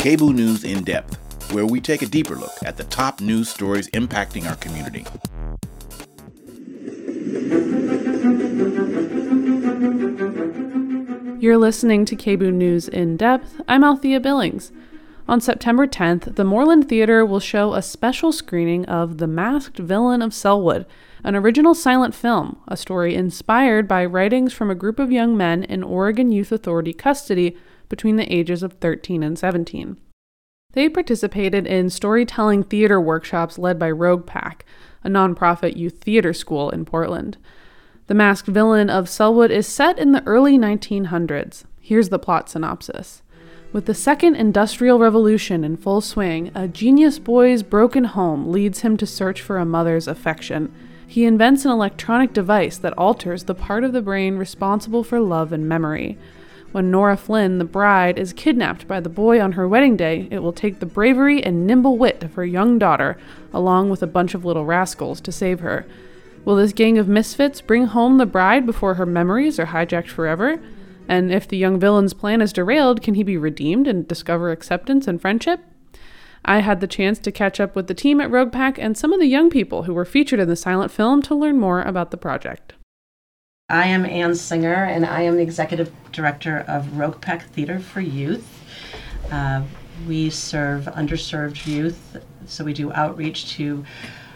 KBOO News in Depth, where we take a deeper look at the top news stories impacting our community. You're listening to KBOO News in Depth. I'm Althea Billings. On September 10th, the Moreland Theater will show a special screening of The Masked Villain of Selwood, an original silent film, a story inspired by writings from a group of young men in Oregon Youth Authority custody between the ages of 13 and 17. They participated in storytelling theater workshops led by Rogue Pack, a nonprofit youth theater school in Portland. The Masked Villain of Selwood is set in the early 1900s. Here's the plot synopsis. With the Second Industrial Revolution in full swing, a genius boy's broken home leads him to search for a mother's affection. He invents an electronic device that alters the part of the brain responsible for love and memory. When Nora Flynn, the bride, is kidnapped by the boy on her wedding day, it will take the bravery and nimble wit of her young daughter, along with a bunch of little rascals, to save her. Will this gang of misfits bring home the bride before her memories are hijacked forever? And if the young villain's plan is derailed, can he be redeemed and discover acceptance and friendship? I had the chance to catch up with the team at Rogue Pack and some of the young people who were featured in the silent film to learn more about the project. I am Ann Singer, and I am the Executive Director of Rogue Pack Theater for Youth. We serve underserved youth, so we do outreach to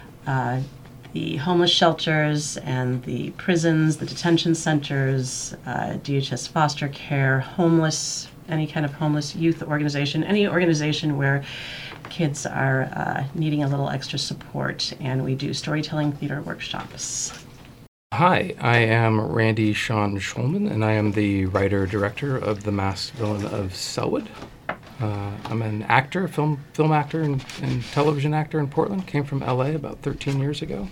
the homeless shelters and the prisons, the detention centers, DHS foster care, homeless, any kind of homeless youth organization, any organization where kids are needing a little extra support, and we do storytelling theater workshops. Hi, I am Randy Sean Schulman, and I am the writer-director of The Masked Villain of Selwood. I'm an actor, film actor and television actor in Portland. Came from LA about 13 years ago,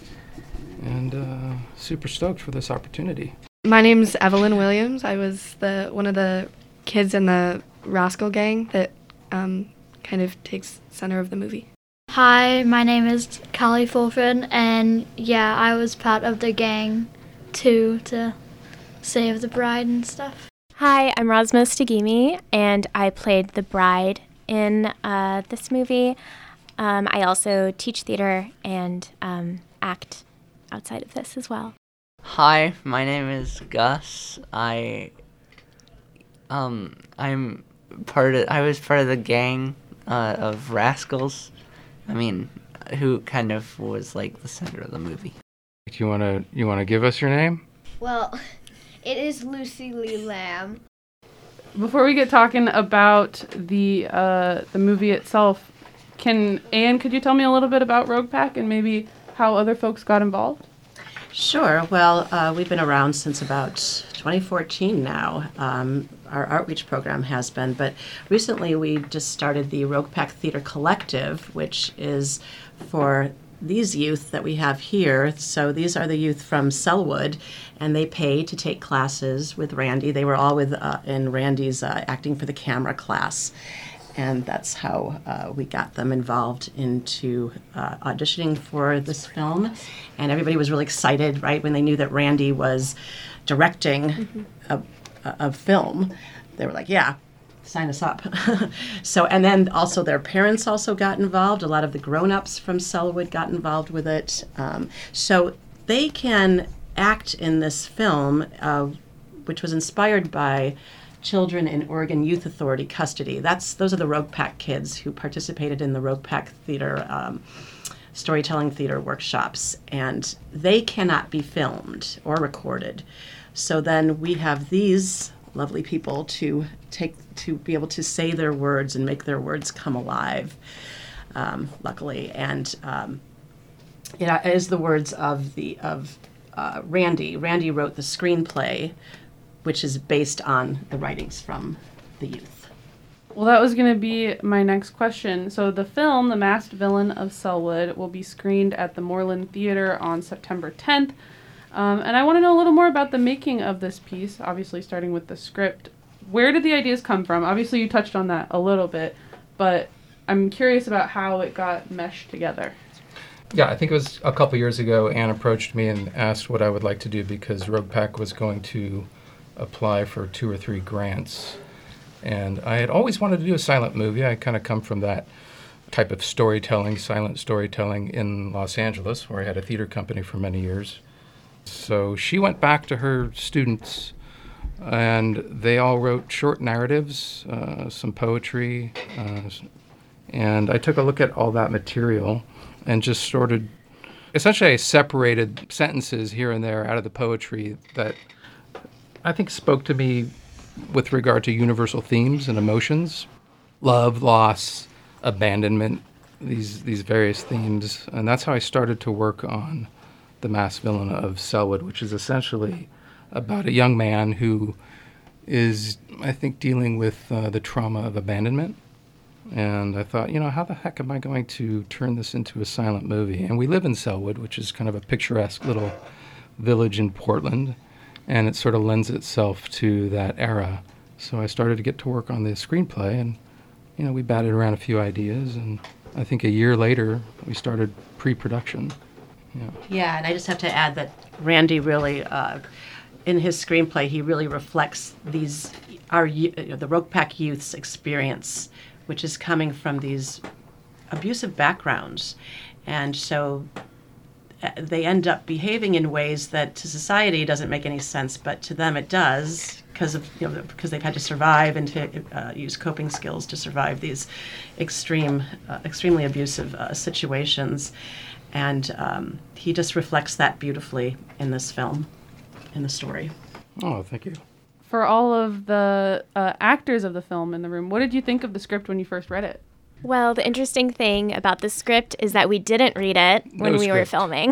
and super stoked for this opportunity. My name's Evelyn Williams. I was one of the kids in the Rascal Gang that kind of takes center of the movie. Hi, my name is Callie Fulford, and I was part of the gang too, to save the bride and stuff. Hi, I'm Rosma Stagimi, and I played the bride in this movie. I also teach theater and act outside of this as well. Hi, my name is Gus. I was part of the gang of rascals. Who kind of was like the center of the movie. You wanna give us your name? Well, it is Lucy Lee Lamb. Before we get talking about the movie itself, Anne, could you tell me a little bit about Rogue Pack and maybe how other folks got involved? Sure. Well, we've been around since about 2014 now. Our outreach program has been, but recently we just started the Rogue Pack Theater Collective, which is for these youth that we have here. So these are the youth from Selwood, and they pay to take classes with Randy. They were all in Randy's acting for the camera class. And that's how we got them involved into auditioning for this film. And everybody was really excited, right, when they knew that Randy was directing a film. They were like, yeah, sign us up. And then also their parents also got involved. A lot of the grown-ups from Selwood got involved with it. So they can act in this film, which was inspired by children in Oregon Youth Authority custody. Those are the Rogue Pack kids who participated in the Rogue Pack Theater storytelling theater workshops, and they cannot be filmed or recorded. So then we have these lovely people to be able to say their words and make their words come alive, luckily. And it is the words of Randy. Randy wrote the screenplay, which is based on the writings from the youth. Well, that was going to be my next question. So the film, The Masked Villain of Selwood, will be screened at the Moreland Theater on September 10th. And I want to know a little more about the making of this piece, obviously starting with the script. Where did the ideas come from? Obviously, you touched on that a little bit, but I'm curious about how it got meshed together. Yeah, I think it was a couple years ago, Anne approached me and asked what I would like to do because Rogue Pack was going to apply for 2 or 3 grants And I had always wanted to do a silent movie. I kind of come from that type of storytelling, silent storytelling in Los Angeles, where I had a theater company for many years. So she went back to her students, and they all wrote short narratives, some poetry, and I took a look at all that material and just started, essentially I separated sentences here and there out of the poetry that I think spoke to me with regard to universal themes and emotions, love, loss, abandonment, these various themes. And that's how I started to work on The Masked Villain of Selwood, which is essentially about a young man who is, I think, dealing with the trauma of abandonment. And I thought, how the heck am I going to turn this into a silent movie? And we live in Selwood, which is kind of a picturesque little village in Portland, and it sort of lends itself to that era. So I started to get to work on the screenplay, and, we batted around a few ideas, and I think a year later, we started pre-production. Yeah, and I just have to add that Randy really, in his screenplay, he really reflects the Rogue-Pac youth's experience, which is coming from these abusive backgrounds. And so they end up behaving in ways that to society doesn't make any sense, but to them it does, because they've had to survive and to use coping skills to survive these extremely abusive situations. And he just reflects that beautifully in this film, in the story. Oh, thank you. For all of the actors of the film in the room, what did you think of the script when you first read it? Well, the interesting thing about the script is that we didn't read it when we were filming.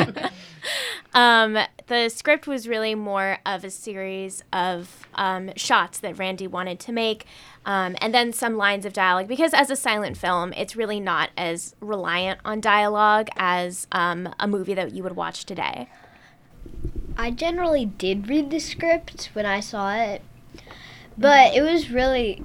The script was really more of a series of shots that Randy wanted to make, and then some lines of dialogue, because as a silent film, it's really not as reliant on dialogue as a movie that you would watch today. I generally did read the script when I saw it, but it was really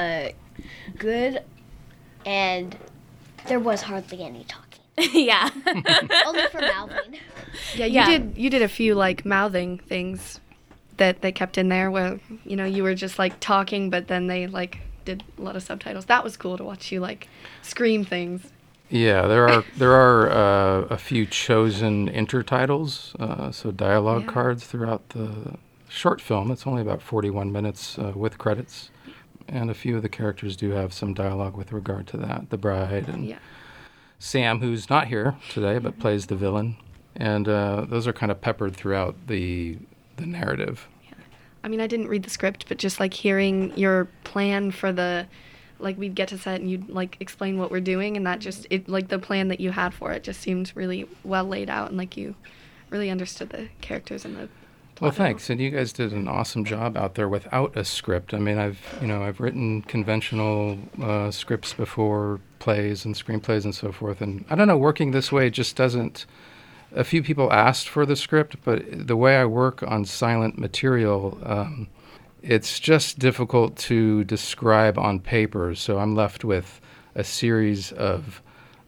good, and there was hardly any talking. Yeah. Only for mouthing. Yeah, you did a few mouthing things that they kept in there where you were just talking, but then they did a lot of subtitles. That was cool to watch you scream things. Yeah, there are a few chosen intertitles, so dialogue cards throughout the short film. It's only about 41 minutes with credits, and a few of the characters do have some dialogue with regard to that. The bride and Sam, who's not here today but plays the villain, and those are kind of peppered throughout the narrative. Yeah. I mean, I didn't read the script, but just hearing your plan for the. We'd get to set and you'd explain what we're doing, and that just the plan that you had for it just seemed really well laid out, and you really understood the characters and the plot. Well, thanks. And you guys did an awesome job out there without a script. I mean, I've written conventional scripts before, plays and screenplays and so forth, and I don't know, working this way just doesn't. A few people asked for the script, but the way I work on silent material. It's just difficult to describe on paper, so I'm left with a series of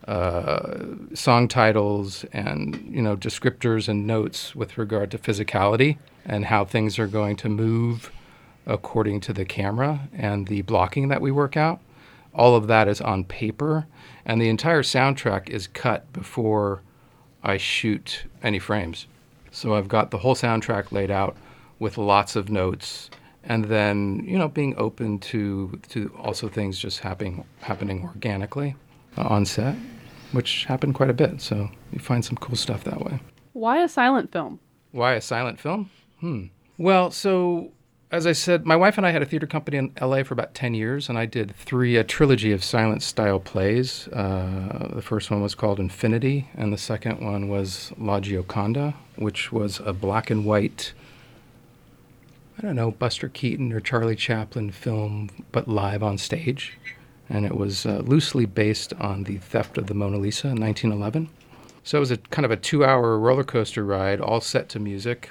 song titles and descriptors and notes with regard to physicality and how things are going to move according to the camera and the blocking that we work out. All of that is on paper, and the entire soundtrack is cut before I shoot any frames. So I've got the whole soundtrack laid out with lots of notes. And then, being open to also things just happening organically on set, which happened quite a bit. So you find some cool stuff that way. Why a silent film? Why a silent film? Well, so as I said, my wife and I had a theater company in LA for about 10 years, and I did a trilogy of silent-style plays. The first one was called Infinity, and the second one was La Gioconda, which was a black and white, Buster Keaton or Charlie Chaplin film, but live on stage. And it was loosely based on the theft of the Mona Lisa in 1911. So it was a kind of a 2-hour roller coaster ride, all set to music.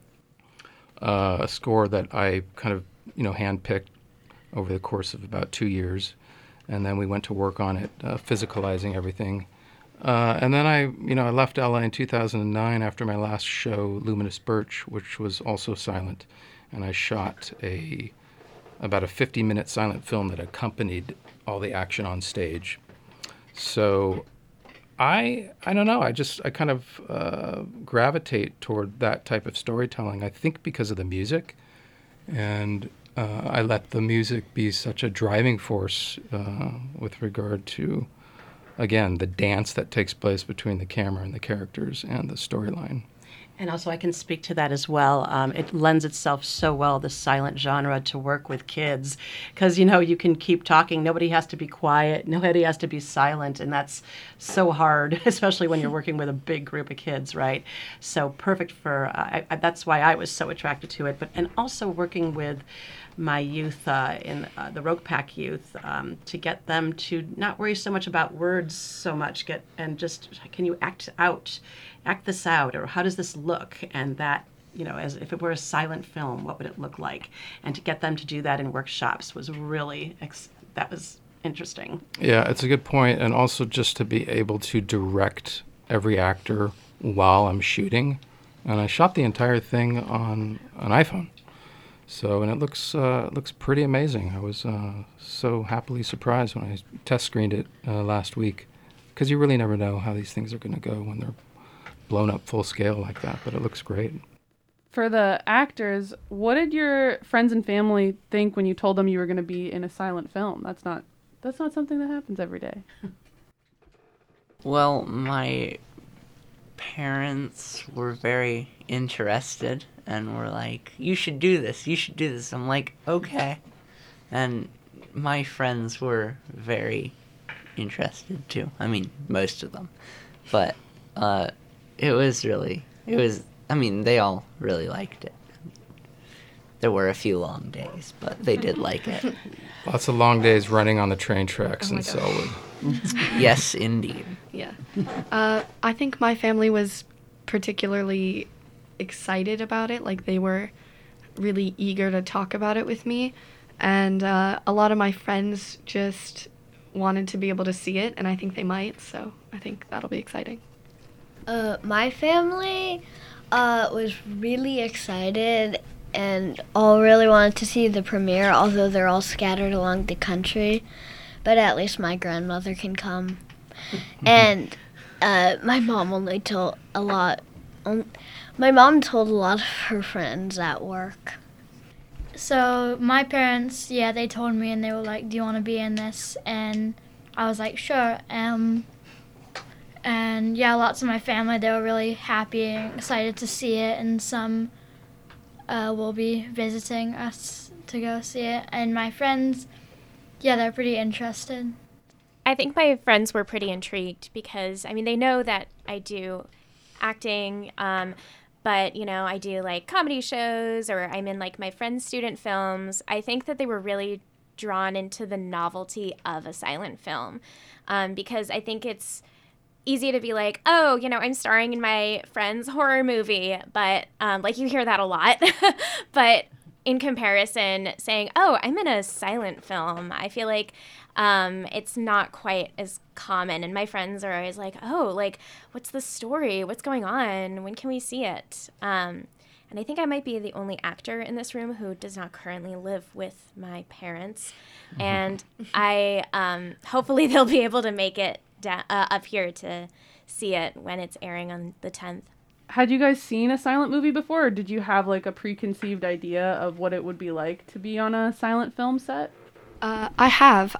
A score that I kind of, handpicked over the course of about 2 years. And then we went to work on it, physicalizing everything. And then I left LA in 2009 after my last show, Luminous Birch, which was also silent. And I shot a about a 50-minute silent film that accompanied all the action on stage. So I don't know. I kind of gravitate toward that type of storytelling. I think because of the music, and I let the music be such a driving force with regard to, again, the dance that takes place between the camera and the characters and the storyline. And also, I can speak to that as well. It lends itself so well, the silent genre, to work with kids, because you can keep talking. Nobody has to be quiet. Nobody has to be silent, and that's so hard, especially when you're working with a big group of kids, right? So perfect for. That's why I was so attracted to it. And also working with my youth in the Rogue Pack youth to get them to not worry so much about words so much, can you act this out, or how does this look? And that, as if it were a silent film, what would it look like? And to get them to do that in workshops was really, that was interesting. Yeah, it's a good point. And also just to be able to direct every actor while I'm shooting. And I shot the entire thing on an iPhone. So, and it looks pretty amazing. I was so happily surprised when I test screened it last week, because you really never know how these things are going to go when they're blown up full scale like that, but it looks great. For the actors, what did your friends and family think when you told them you were going to be in a silent film? That's not something that happens every day. Well, my parents were very interested and were like, you should do this. I'm like, okay. And my friends were very interested too. I mean, most of them. But they all really liked it. There were a few long days, but they did like it. Lots of long days running on the train tracks in Selwood. Yes, indeed. Yeah. I think my family was particularly excited about it. Like, they were really eager to talk about it with me. And a lot of my friends just wanted to be able to see it, and I think they might. So I think that'll be exciting. My family was really excited and all really wanted to see the premiere, although they're all scattered along the country. But at least my grandmother can come. And my mom told a lot of her friends at work. So my parents, they told me, and they were like, do you want to be in this? And I was like, sure. And lots of my family, they were really happy and excited to see it, and some will be visiting us to go see it. And my friends, they're pretty interested. I think my friends were pretty intrigued because, they know that I do acting, but, I do like comedy shows, or I'm in like my friends' student films. I think that they were really drawn into the novelty of a silent film, because I think it's easy to be like, oh, I'm starring in my friend's horror movie, but you hear that a lot. But in comparison, saying, oh, I'm in a silent film, I feel like it's not quite as common. And my friends are always like, oh, what's the story? What's going on? When can we see it? And I think I might be the only actor in this room who does not currently live with my parents. And I hopefully they'll be able to make it up here to see it when it's airing on the 10th. Had you guys seen a silent movie before, or did you have like a preconceived idea of what it would be like to be on a silent film set? I have.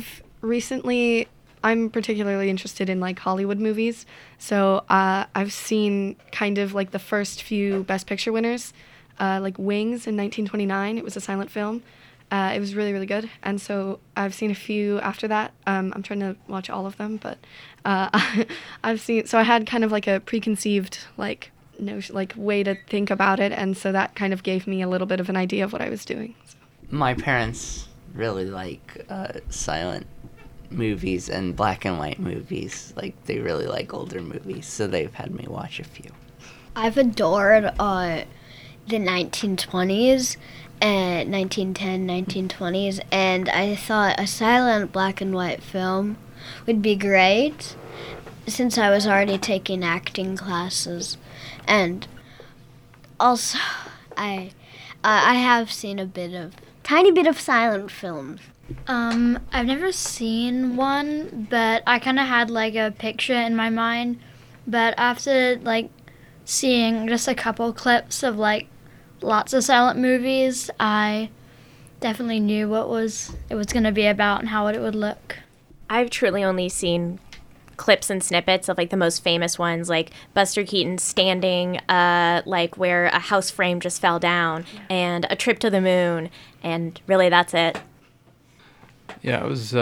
I'm particularly interested in like Hollywood movies. So I've seen kind of like the first few Best Picture winners, like Wings in 1929. It was a silent film. It was really, really good. And so I've seen a few after that. I'm trying to watch all of them, but so I had kind of like a preconceived way to think about it. And so that kind of gave me a little bit of an idea of what I was doing. So. My parents really like silent movies and black and white movies. Like, they really like older movies, so they've had me watch a few. I've adored the 1920s and 1910, 1920s, and I thought a silent black and white film would be great since I was already taking acting classes. And also, I have seen a bit of tiny bit of silent films. I've never seen one, but I kind of had like a picture in my mind. But after like seeing just a couple clips of like lots of silent movies, I definitely knew what it was going to be about and how it would look. I've truly only seen clips and snippets of like the most famous ones, like Buster Keaton standing like where a house frame just fell down, and A Trip to the Moon, and really that's it. Yeah, it was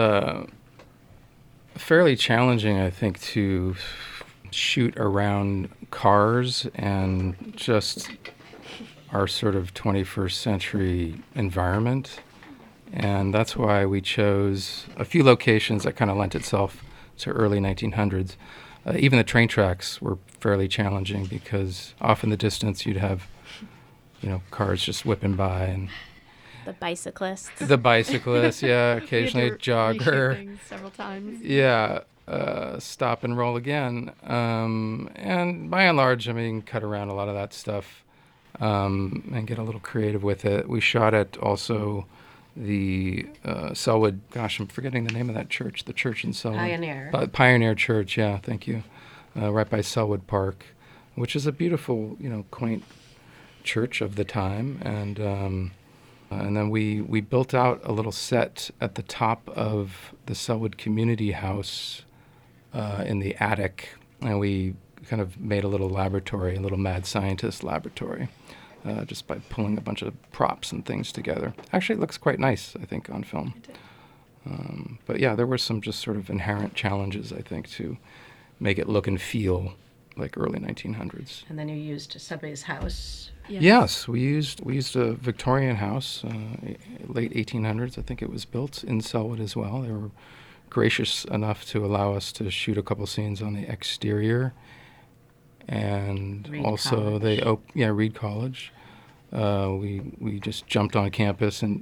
fairly challenging, I think, to shoot around cars and just our sort of 21st century environment. And that's why we chose a few locations that kind of lent itself to early 1900s. Even the train tracks were fairly challenging because off in the distance you'd have, cars just whipping by, and The bicyclists. Yeah, occasionally a jogger. Things several times. Yeah, stop and roll again. And by and large, cut around a lot of that stuff and get a little creative with it. We shot at also the Selwood, gosh, I'm forgetting the name of that church, the church in Selwood. Pioneer. Pioneer Church, yeah, thank you. Right by Selwood Park, which is a beautiful, quaint church of the time. And then we built out a little set at the top of the Selwood Community House in the attic, and we kind of made a little laboratory, a little mad scientist laboratory, just by pulling a bunch of props and things together. Actually, it looks quite nice, I think, on film. But yeah, there were some just sort of inherent challenges, I think, to make it look and feel like early 1900s. And then you used somebody's house. Yes, we used a Victorian house, late 1800s. I think it was built in Selwood as well. They were gracious enough to allow us to shoot a couple scenes on the exterior, and Reed also College. Reed College. We just jumped on campus and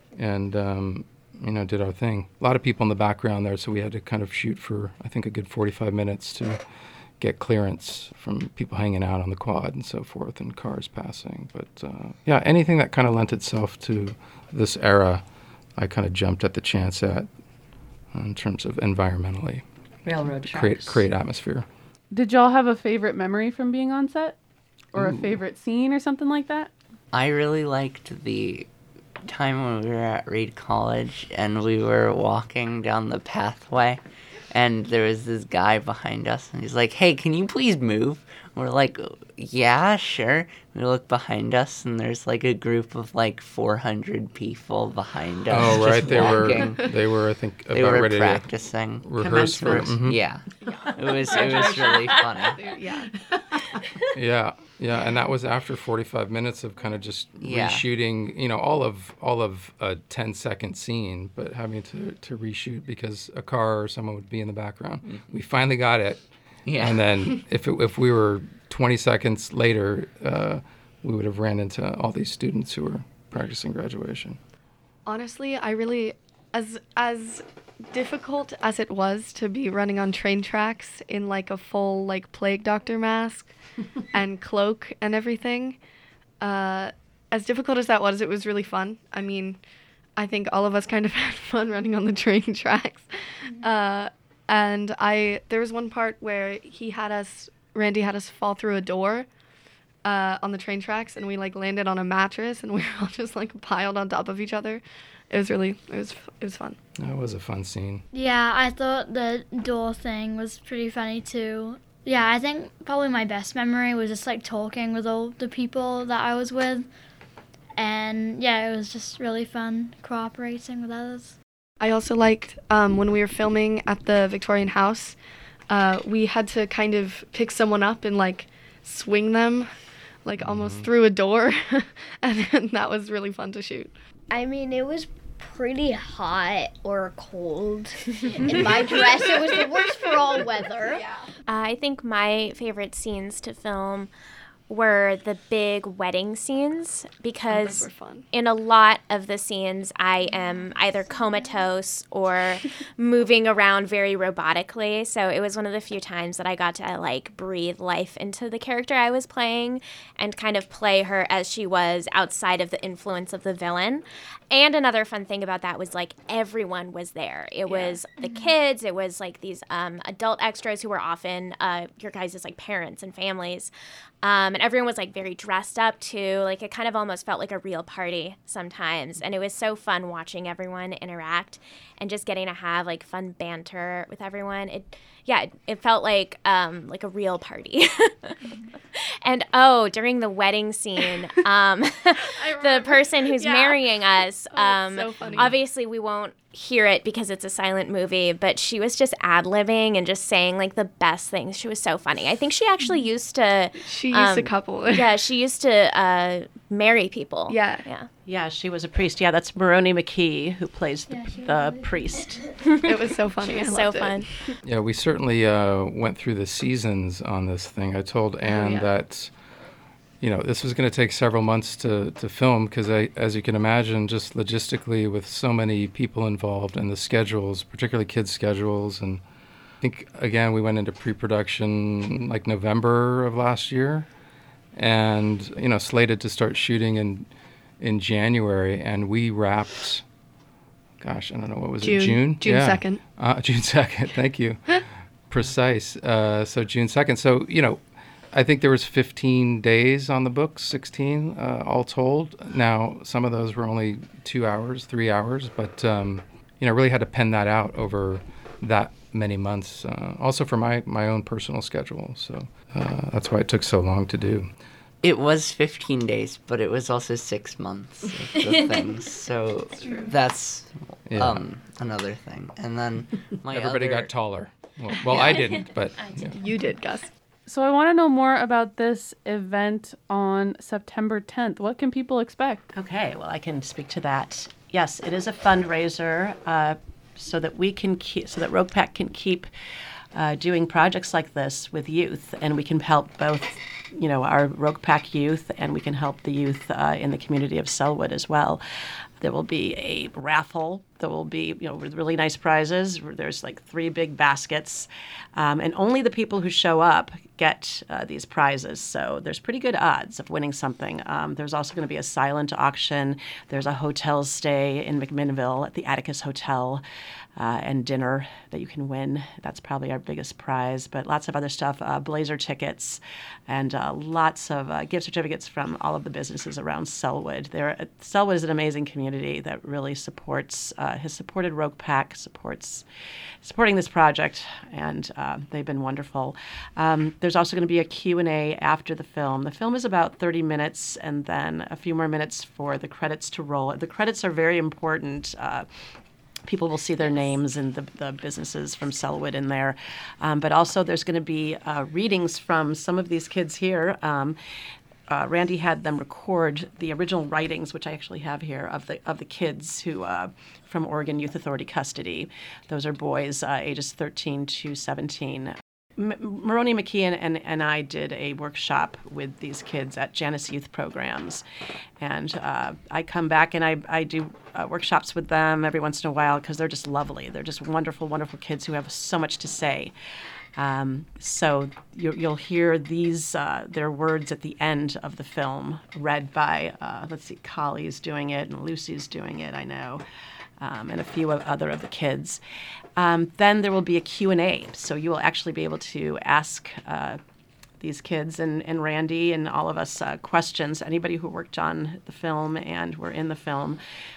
did our thing. A lot of people in the background there, so we had to kind of shoot for I think a good 45 minutes to get clearance from people hanging out on the quad and so forth, and cars passing. But anything that kind of lent itself to this era, I kind of jumped at the chance at in terms of environmentally Railroad tracks. create atmosphere. Did y'all have a favorite memory from being on set? Or a favorite scene or something like that? I really liked the time when we were at Reed College and we were walking down the pathway, and there was this guy behind us, and he's like, "Hey, can you please move?" We're like, "Yeah, sure." We look behind us, and there's like a group of like 400 people behind us. Oh, right. just They walking. were, I think, They about were ready practicing. to rehearse for it. Commencement. Yeah. It was really funny. Yeah. Yeah, and that was after 45 minutes of kind of just Yeah. reshooting, all of a 10-second scene, but having to reshoot because a car or someone would be in the background. Mm-hmm. We finally got it. Yeah. And then if we were 20 seconds later, we would have ran into all these students who were practicing graduation. Honestly, I really, as difficult as it was to be running on train tracks in like a full like plague doctor mask and cloak and everything, as difficult as that was, it was really fun. I mean, I think all of us kind of had fun running on the train tracks. And there was one part where Randy had us fall through a door on the train tracks, and we like landed on a mattress, and we were all just like piled on top of each other. It was fun. That was a fun scene. Yeah, I thought the door thing was pretty funny too. Yeah, I think probably my best memory was just like talking with all the people that I was with. And yeah, it was just really fun cooperating with others. I also liked when we were filming at the Victorian house, we had to kind of pick someone up and like swing them like almost through a door. And that was really fun to shoot. I mean, it was pretty hot or cold. In my dress, it was the worst for all weather. I think my favorite scenes to film were the big wedding scenes, because Those were fun. in a lot of the scenes I am either comatose or moving around very robotically. So it was one of the few times that I got to like breathe life into the character I was playing and kind of play her as she was outside of the influence of the villain. And another fun thing about that was like everyone was there. It was the kids, it was like these adult extras who were often your guys' like parents and families. And everyone was like very dressed up too. Like it kind of almost felt like a real party sometimes. And it was so fun watching everyone interact and just getting to have like fun banter with everyone. It felt like a real party. And during the wedding scene, the person who's marrying us, so funny. obviously we won't hear it because it's a silent movie, but she was just ad-libbing and just saying like the best things. She was so funny. I think she actually used to a couple. yeah, she used to marry people. Yeah. Yeah, she was a priest. Yeah, that's Maroni McKee who plays the priest. It was so funny. I So loved fun. Yeah, we certainly went through the seasons on this thing. I told Anne that, this was going to take several months to film because, as you can imagine, just logistically with so many people involved and the schedules, particularly kids' schedules. And I think, again, we went into pre-production like November of last year and, slated to start shooting in January. And we wrapped, gosh, I don't know, what was it, June? June 2nd. June 2nd, thank you. Precise. So June 2nd. So, I think there was 15 days on the books, 16 all told. Now, some of those were only 2 hours, 3 hours, but, really had to pen that out over that many months, also for my own personal schedule. So that's why it took so long to do. It was 15 days, but it was also 6 months of the things. So that's another thing. And then everybody got taller. Well, I didn't, but You did, Gus. So I want to know more about this event on September 10th. What can people expect? Okay, well, I can speak to that. Yes, it is a fundraiser so that RoguePack can keep doing projects like this with youth, and we can help both, our RoguePack youth, and we can help the youth in the community of Sellwood as well. There will be a raffle. There will be, with really nice prizes. There's like 3 big baskets. And only the people who show up get these prizes. So there's pretty good odds of winning something. There's also going to be a silent auction. There's a hotel stay in McMinnville at the Atticus Hotel and dinner that you can win. That's probably our biggest prize. But lots of other stuff, Blazer tickets, and lots of gift certificates from all of the businesses around Sellwood. Sellwood is an amazing community that really has supported RoguePack, supporting this project, and they've been wonderful. There's also going to be a Q&A after the film. The film is about 30 minutes, and then a few more minutes for the credits to roll. The credits are very important. People will see their names and the businesses from Sellwood in there. But also there's going to be readings from some of these kids here. Randy had them record the original writings, which I actually have here, of the kids who from Oregon Youth Authority custody. Those are boys ages 13 to 17. Maroni McKee and I did a workshop with these kids at Janus Youth Programs. And I come back and I do workshops with them every once in a while because they're just lovely. They're just wonderful, wonderful kids who have so much to say. So you'll hear their words at the end of the film read by, Collie's doing it and Lucy's doing it, I know. And a few other of the kids. Then there will be a Q&A, so you will actually be able to ask these kids and Randy and all of us questions, anybody who worked on the film and were in the film,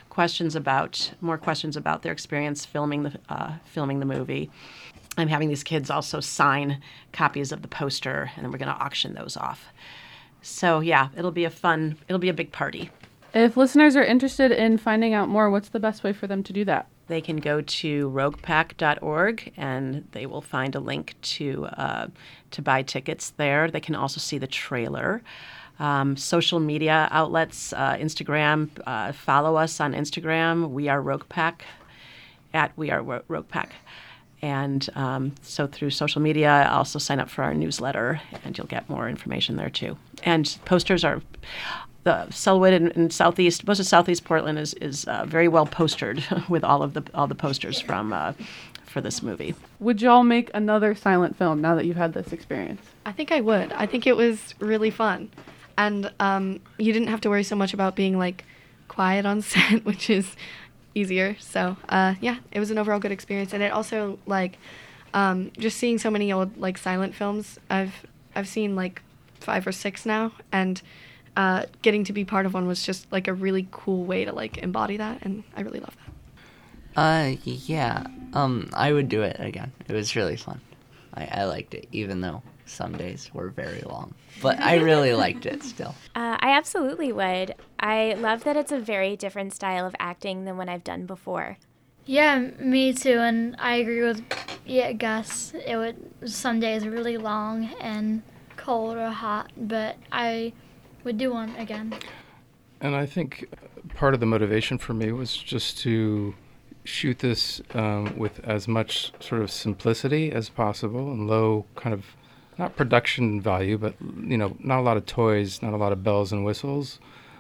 more questions about their experience filming the movie. I'm having these kids also sign copies of the poster, and then we're going to auction those off. So yeah, it'll be a big party. If listeners are interested in finding out more, what's the best way for them to do that? They can go to roguepack.org and they will find a link to buy tickets there. They can also see the trailer. Social media outlets, Instagram, follow us on Instagram. We are RoguePack, @We Are RoguePack. And so through social media, also sign up for our newsletter, and you'll get more information there too. And posters are, the Sellwood in Southeast, most of Southeast Portland is very well postered with all the posters for this movie. Would y'all make another silent film now that you've had this experience? I think I would. I think it was really fun. And you didn't have to worry so much about being like quiet on set, which is easier. So yeah, it was an overall good experience. And it also like just seeing so many old like silent films. I've seen like 5 or 6 now, and getting to be part of one was just like a really cool way to like embody that, and I really love that. Yeah. I would do it again. It was really fun. I liked it, even though some days were very long. But I really liked it still. I absolutely would. I love that it's a very different style of acting than what I've done before. Yeah, me too, and I agree with Gus. Some days are really long and cold or hot, but I would do one again. And I think part of the motivation for me was just to shoot this with as much sort of simplicity as possible and low kind of, not production value, but, not a lot of toys, not a lot of bells and whistles,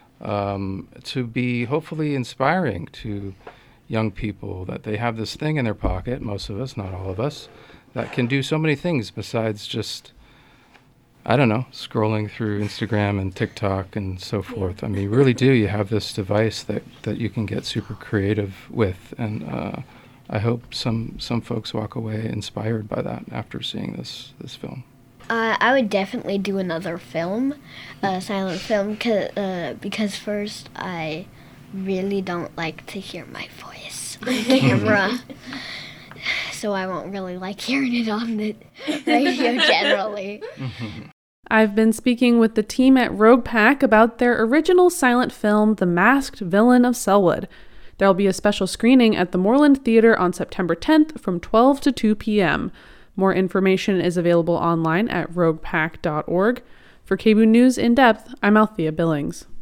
to be hopefully inspiring to young people, that they have this thing in their pocket, most of us, not all of us, that can do so many things besides just, I don't know, scrolling through Instagram and TikTok and so forth. I mean, you really do. You have this device that you can get super creative with, and I hope some folks walk away inspired by that after seeing this film. I would definitely do another film, a silent film, because first I really don't like to hear my voice on camera. So I won't really like hearing it on the radio generally. I've been speaking with the team at Rogue Pack about their original silent film, The Masked Villain of Sellwood. There'll be a special screening at the Moreland Theater on September 10th from 12 to 2 p.m. More information is available online at roguepack.org. For KBOO News In Depth, I'm Althea Billings.